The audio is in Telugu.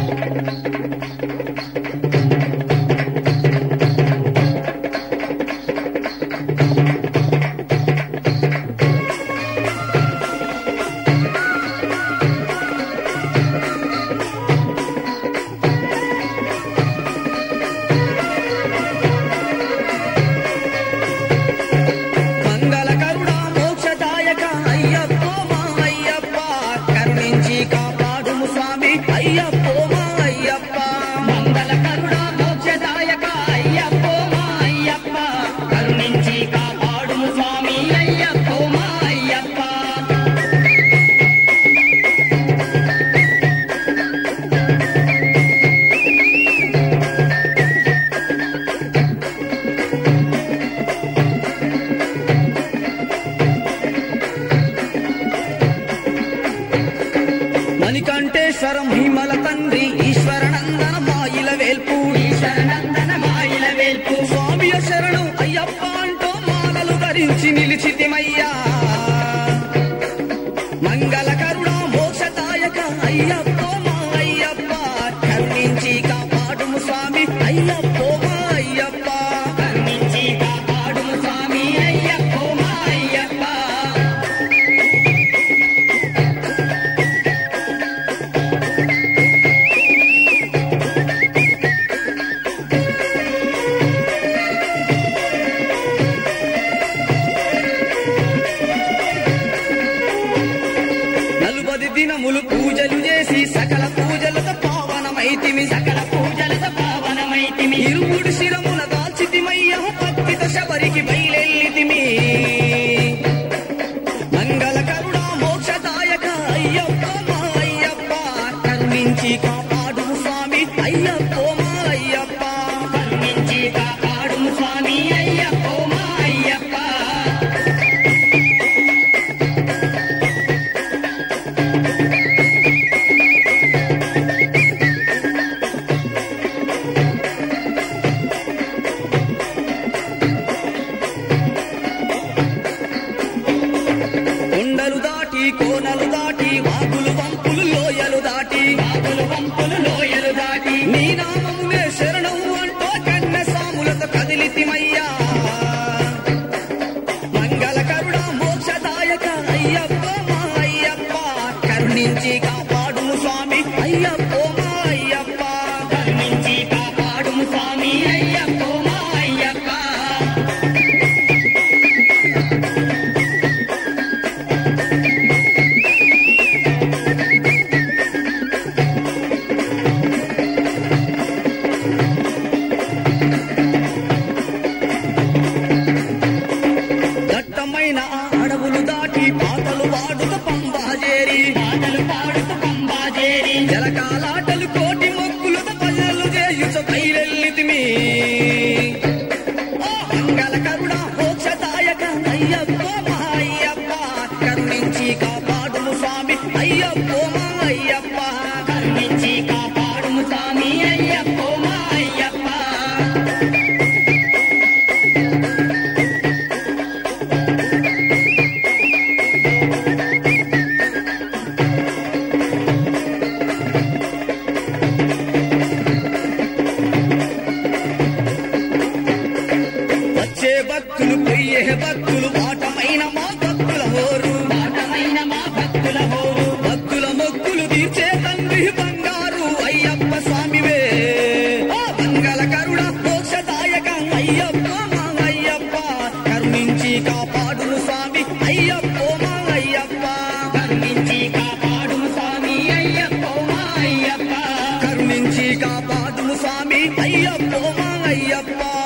మణికంఠేశ్వరం హిమల తండ్రి ఈశ్వరనందన మాయిల వేల్పు ఈశ్వరనందన మాయిల వేల్పు స్వామియ శరణు అయ్యప్ప అంటూ మాలలు ధరించి నిలిచితిమయ్యా మంగళకరుణ మోక్షదాయక అయ్యప్ప మా అయ్యప్ప కరుణించి కాపాడుము స్వామి అయ్యప్ప మా అయ్యప్ప కరుణించి కాపాడుము స్వామి అయ్యప్ప మా అయ్యప్ప దినములు పూజలు చేసి సకల పూజలతో పావనమైతిమి సకల పూజలతో పావనమైతిమి ఇరుముడు శిరముల దాల్చితిమయ్య భక్తితో శబరికి బయలెల్లితిమి మంగళకరుణ మోక్షదాయక అయ్యప్ప మా అయ్యప్ప కరుణించి కాపాడు స్వామి అయ్యప్ప మా అయ్యప్ప కరుణించి కాపాడు స్వామి అయ్యప్ప మా అయ్యప్ప కొండలు దాటి కోనలు దాటి వాగులు వంపులు లోయలు దాటి వాగులు వంపులు లోయలు దాటి నీ నామమునే శరణం అంటూ కన్నె సాములతో కదిలితిమయ్యా మంగళకరుణ మోక్షదాయక అయ్యప్ప మా అయ్యప్ప కరుణించి కాపాడు స్వామి అయ్యప్ప మా అయ్యప్ప కరుణించి కాపాడు స్వామి అయ్యప్ప మా అయ్యప్ప దట్టమైన అడవులు దాటి పాటలు పాడుతూ పంబాజేరి పాటలు పాడుతూ పంబాజేరి జలకాలాటలు కోటి మొక్కులతో పల్లెలు చేయుచు బయలెల్లితిమి మంగళకరుణ మోక్షదాయక అయ్యప్ప మా అయ్యప్ప కరుణించి కాపాడు స్వామి అయ్యప్ప మా అయ్యప్ప కరుణించి కాపాడు స్వామి అయ్యప్ప మా అయ్యప్ప వచ్చే భక్తులు పోయే భక్తులు వాటమైన మా భక్తుల హోరు వాటమైన మా భక్తుల హోరు భక్తుల మొక్కులు తీర్చే తండ్రి బంగారు అయ్యప్ప స్వామివే మంగళకరుణ మోక్షదాయక అయ్యప్ప మా అయ్యప్ప కరుణించి కాపాడు స్వామి అయ్యప్ప మా అయ్యప్ప కరుణించి కాపాడు స్వామి అయ్యప్ప మా అయ్యప్ప కరుణించి కాపాడు స్వామి అయ్యప్ప మా అయ్యప్ప